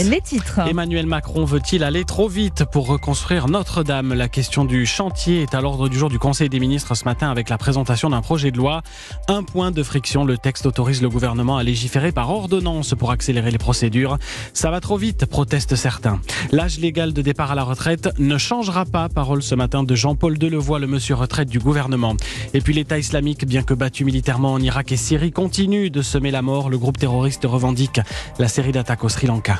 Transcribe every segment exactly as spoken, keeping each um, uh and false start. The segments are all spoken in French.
Les titres. Emmanuel Macron veut-il aller trop vite pour reconstruire Notre-Dame? La question du chantier est à l'ordre du jour du Conseil des ministres ce matin avec la présentation d'un projet de loi. Un point de friction, le texte autorise le gouvernement à légiférer par ordonnance pour accélérer les procédures. Ça va trop vite, protestent certains. L'âge légal de départ à la retraite ne changera pas, parole ce matin de Jean-Paul Delevoye, le monsieur retraite du gouvernement. Et puis l'État islamique, bien que battu militairement en Irak et Syrie, continue de semer la mort. Le groupe terroriste revendique la série d'attaques au Sri Lanka.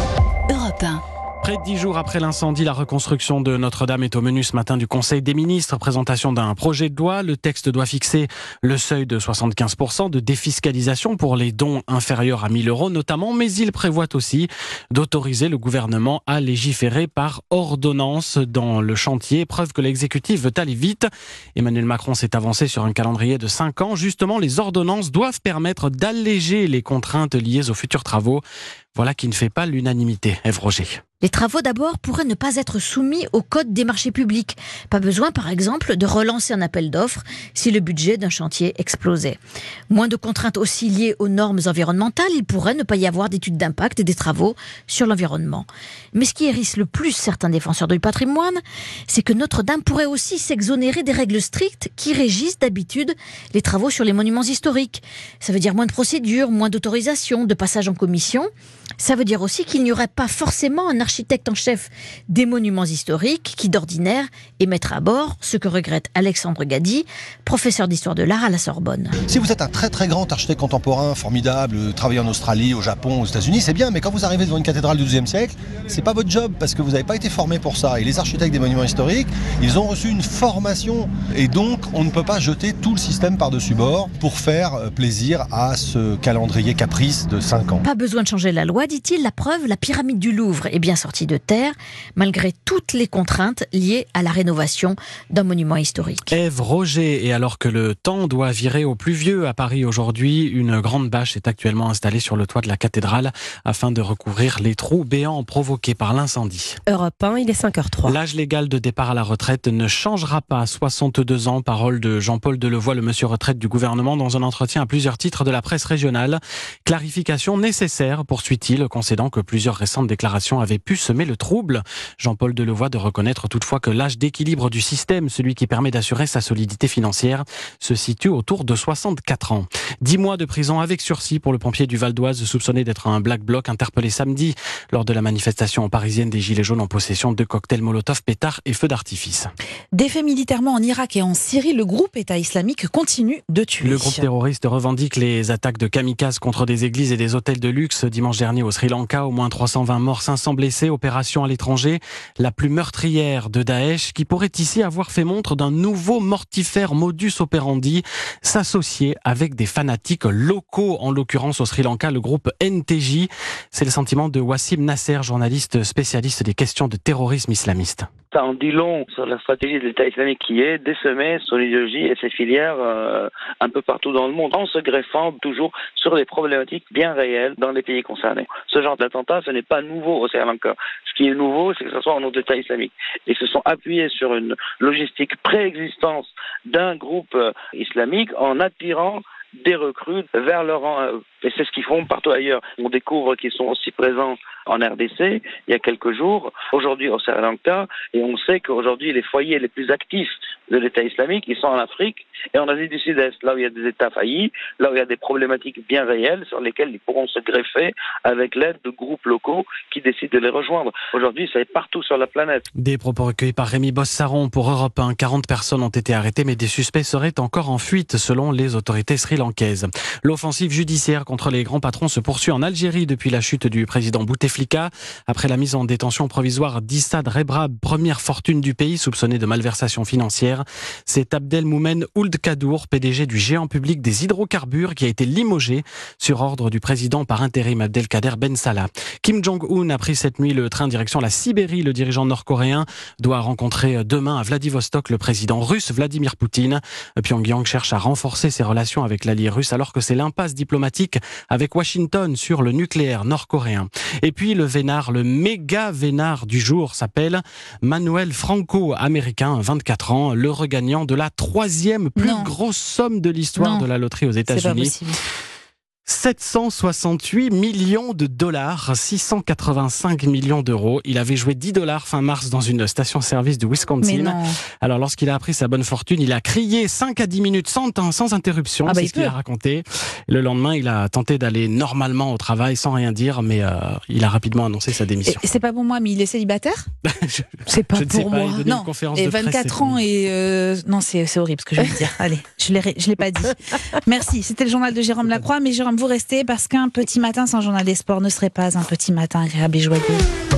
Europe un. Près de dix jours après l'incendie, la reconstruction de Notre-Dame est au menu ce matin du Conseil des ministres. Présentation d'un projet de loi. Le texte doit fixer le seuil de soixante-quinze pour cent de défiscalisation pour les dons inférieurs à mille euros notamment, mais il prévoit aussi d'autoriser le gouvernement à légiférer par ordonnance dans le chantier. Preuve que l'exécutif veut aller vite. Emmanuel Macron s'est avancé sur un calendrier de cinq ans. Justement, les ordonnances doivent permettre d'alléger les contraintes liées aux futurs travaux. Voilà qui ne fait pas l'unanimité. Ève Roger. Les travaux d'abord pourraient ne pas être soumis au code des marchés publics. Pas besoin par exemple de relancer un appel d'offres si le budget d'un chantier explosait. Moins de contraintes aussi liées aux normes environnementales, il pourrait ne pas y avoir d'études d'impact et des travaux sur l'environnement. Mais ce qui hérisse le plus certains défenseurs du patrimoine, c'est que Notre-Dame pourrait aussi s'exonérer des règles strictes qui régissent d'habitude les travaux sur les monuments historiques. Ça veut dire moins de procédures, moins d'autorisations, de passage en commission. Ça veut dire aussi qu'il n'y aurait pas forcément un architecte en chef des monuments historiques qui, d'ordinaire, émettra à bord, ce que regrette Alexandre Gady, professeur d'histoire de l'art à la Sorbonne. Si vous êtes un très très grand architecte contemporain, formidable, travaillé en Australie, au Japon, aux États-Unis, c'est bien, mais quand vous arrivez devant une cathédrale du douzième siècle, c'est pas votre job parce que vous n'avez pas été formé pour ça. Et les architectes des monuments historiques, ils ont reçu une formation et donc on ne peut pas jeter tout le système par-dessus bord pour faire plaisir à ce calendrier caprice de cinq ans. Pas besoin de changer la loi, dit-il. La preuve, la pyramide du Louvre est bien sortie de terre, malgré toutes les contraintes liées à la rénovation d'un monument historique. Ève Roger, et alors que le temps doit virer au pluvieux à Paris aujourd'hui, une grande bâche est actuellement installée sur le toit de la cathédrale afin de recouvrir les trous béants provoqués par l'incendie. Europe un, il est cinq heures trois. L'âge légal de départ à la retraite ne changera pas. soixante-deux ans, parole de Jean-Paul Delevoye, le monsieur retraite du gouvernement, dans un entretien à plusieurs titres de la presse régionale. Clarification nécessaire, poursuit-il, concédant que plusieurs récentes déclarations avaient pu semer le trouble. Jean-Paul Delevoye de reconnaître toutefois que l'âge d'équilibre du système, celui qui permet d'assurer sa solidité financière, se situe autour de soixante-quatre ans. Dix mois de prison avec sursis pour le pompier du Val d'Oise soupçonné d'être un Black Bloc interpellé samedi lors de la manifestation parisienne des Gilets jaunes en possession de cocktails Molotov, pétards et feux d'artifice. Défait militairement en Irak et en Syrie, le groupe État islamique continue de tuer. Le groupe terroriste revendique les attaques de kamikazes contre des églises et des hôtels de luxe dimanche dernier au Sri Lanka. Au moins trois cent vingt morts, cinq cents blessés. Opération à l'étranger, la plus meurtrière de Daesh, qui pourrait ici avoir fait montre d'un nouveau mortifère modus operandi, s'associer avec des fanatiques locaux, en l'occurrence au Sri Lanka, le groupe N T J. C'est le sentiment de Wassim Nasser, journaliste spécialiste des questions de terrorisme islamiste. Ça en dit long sur la stratégie de l'État islamique qui est d'essaimer son idéologie et ses filières euh, un peu partout dans le monde, en se greffant toujours sur des problématiques bien réelles dans les pays concernés. Ce genre d'attentat, ce n'est pas nouveau au Sri Lanka. Ce qui est nouveau, c'est que ce soit en nom de l'État islamique. Ils se sont appuyés sur une logistique préexistence d'un groupe euh, islamique en attirant des recrues vers leur rang. Et c'est ce qu'ils font partout ailleurs. On découvre qu'ils sont aussi présents en R D C, il y a quelques jours, aujourd'hui au Sri Lanka, et on sait qu'aujourd'hui les foyers les plus actifs de l'État islamique, ils sont en Afrique et en Asie du Sud-Est, là où il y a des États faillis, là où il y a des problématiques bien réelles sur lesquelles ils pourront se greffer avec l'aide de groupes locaux qui décident de les rejoindre. Aujourd'hui, ça est partout sur la planète. Des propos recueillis par Rémi Bossaron pour Europe un. quarante personnes ont été arrêtées, mais des suspects seraient encore en fuite selon les autorités sri-lankaises. L'offensive judiciaire contre les grands patrons se poursuit en Algérie depuis la chute du président Bouteflika. Après la mise en détention provisoire d'Issa Rebrab, première fortune du pays soupçonnée de malversation financière, c'est Abdelmoumen Ould Kadour, P D G du géant public des hydrocarbures, qui a été limogé sur ordre du président par intérim Abdelkader Ben Salah. Kim Jong-un a pris cette nuit le train direction la Sibérie. Le dirigeant nord-coréen doit rencontrer demain à Vladivostok le président russe Vladimir Poutine. Pyongyang cherche à renforcer ses relations avec l'allié russe alors que c'est l'impasse diplomatique avec Washington sur le nucléaire nord-coréen. Et puis le vénard, le méga vénard du jour s'appelle Manuel Franco, américain, vingt-quatre ans, le regagnant de la troisième plus non. grosse somme de l'histoire non. de la loterie aux États-Unis. C'est pas possible. sept cent soixante-huit millions de dollars, six cent quatre-vingt-cinq millions d'euros. Il avait joué dix dollars fin mars dans une station-service de Mais Wisconsin. non. Alors lorsqu'il a appris sa bonne fortune, il a crié cinq à dix minutes sans, sans interruption, Ah bah, c'est il ce qu'il peut. a raconté. Le lendemain, il a tenté d'aller normalement au travail sans rien dire, mais euh, il a rapidement annoncé sa Et démission. c'est pas pour moi, mais il est célibataire? je, C'est pas je ne sais pour pas, moi. il donnait Non. une conférence Et de presse, vingt-quatre c'est ans fini. et... euh, Non, c'est c'est horrible ce que je viens de dire. Allez, je l'ai je l'ai pas dit. Merci, c'était le journal de Jérôme Lacroix. Mais Jérôme, vous restez parce qu'un petit matin sans journal des sports ne serait pas un petit matin agréable et joyeux.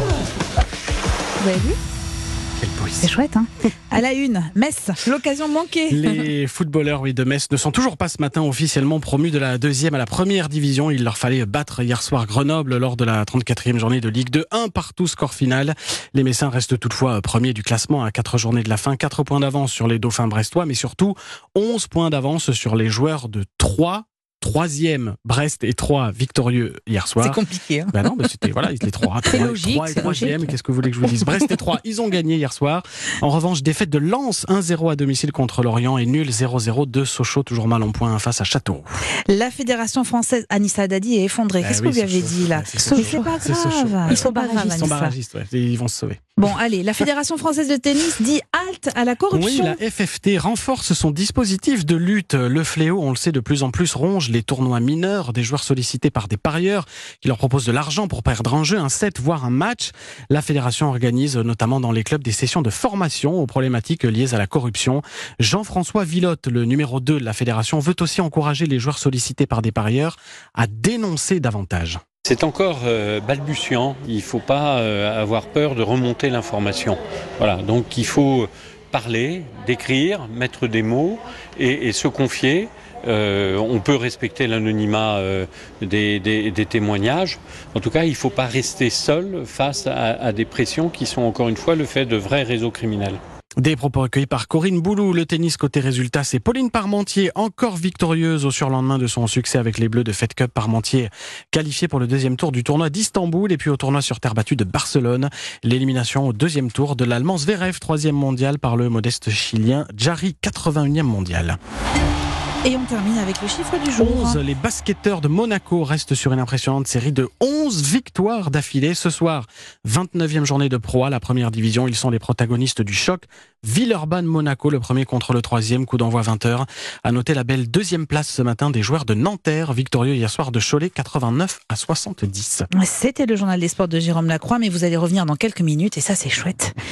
Vous avez vu? Quelle poésie. C'est chouette, hein? À la une, Metz, l'occasion manquée. Les footballeurs oui, de Metz ne sont toujours pas ce matin officiellement promus de la deuxième à la première division. Il leur fallait battre hier soir Grenoble lors de la trente-quatrième journée de Ligue deux. Un partout, score final. Les Messins restent toutefois premiers du classement à quatre journées de la fin. quatre points d'avance sur les Dauphins brestois, mais surtout onze points d'avance sur les joueurs de Troyes. Troisième, Brest et Troyes victorieux hier soir. C'est compliqué, hein? Ben non, mais c'était voilà, les trois, C'est trois, logique, trois et c'est troisième. logique. Qu'est-ce que vous voulez que je vous dise? Brest et Troyes, ils ont gagné hier soir. En revanche, défaite de Lens un zéro à domicile contre Lorient et nul zéro zéro de Sochaux, toujours mal en point face à Châteauroux. La Fédération française, Anissa Dadi, est effondrée. Ah Qu'est-ce oui, que vous lui avez Sochaux. dit là? Ouais, c'est Mais Sochaux. c'est pas C'est Sochaux. grave. Ils Ils sont pas graves, Ils sont Anissa. barragistes, ouais, et ils vont se sauver. Bon, allez, la Fédération française de tennis dit halte à la Oui, corruption. la F F T renforce son dispositif de lutte. Le fléau, on le sait, de plus en plus ronge les tournois mineurs, des joueurs sollicités par des parieurs qui leur proposent de l'argent pour perdre un jeu, un set, voire un match. La fédération organise notamment dans les clubs des sessions de formation aux problématiques liées à la corruption. Jean-François Villotte, le numéro deux de la fédération, veut aussi encourager les joueurs sollicités par des parieurs à dénoncer davantage. C'est encore euh, balbutiant, il ne faut pas euh, avoir peur de remonter l'information. Voilà, donc il faut parler, décrire, mettre des mots et, et se confier. Euh, on peut respecter l'anonymat euh, des, des, des témoignages. En tout cas, il ne faut pas rester seul face à, à des pressions qui sont encore une fois le fait de vrais réseaux criminels. Des propos recueillis par Corinne Boulou. Le tennis côté résultat, c'est Pauline Parmentier, encore victorieuse au surlendemain de son succès avec les Bleus de Fed Cup. Parmentier qualifiée pour le deuxième tour du tournoi d'Istanbul et puis au tournoi sur terre battue de Barcelone. L'élimination au deuxième tour de l'Allemand Zverev, troisième mondial par le modeste Chilien Jarry, quatre-vingt-unième mondial. Et on termine avec le chiffre du jour. onze, les basketteurs de Monaco restent sur une impressionnante série de onze victoires d'affilée. Ce soir, vingt-neuvième journée de Pro A, la première division. Ils sont les protagonistes du choc. Villeurbanne-Monaco, le premier contre le troisième, coup d'envoi vingt heures. À noter la belle deuxième place ce matin des joueurs de Nanterre, victorieux hier soir de Cholet, quatre-vingt-neuf à soixante-dix. C'était le journal des sports de Jérôme Lacroix, mais vous allez revenir dans quelques minutes et ça c'est chouette.